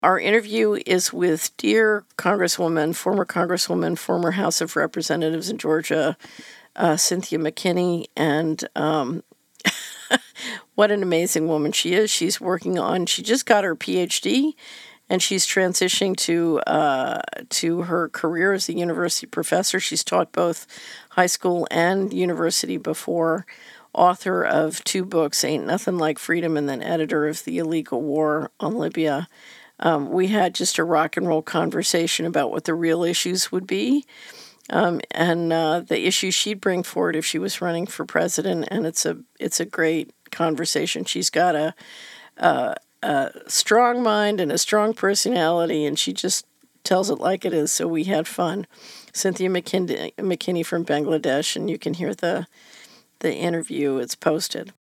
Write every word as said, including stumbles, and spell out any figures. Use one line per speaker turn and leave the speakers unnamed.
Our interview is with dear Congresswoman, former Congresswoman, former House of Representatives in Georgia, uh, Cynthia McKinney, and um, what an amazing woman she is. She's working on, she just got her P H D, and she's transitioning to uh, to her career as a university professor. She's taught both high school and university before, author of two books, Ain't Nothing Like Freedom, and then editor of The Illegal War on Libya. Um, we had just a rock and roll conversation about what the real issues would be, um, and uh, the issues she'd bring forward if she was running for president. And it's a it's a great conversation. She's got a, a, a strong mind and a strong personality, and she just tells it like it is. So we had fun. Cynthia McKinney, McKinney from Bangladesh, and you can hear the the interview. It's posted.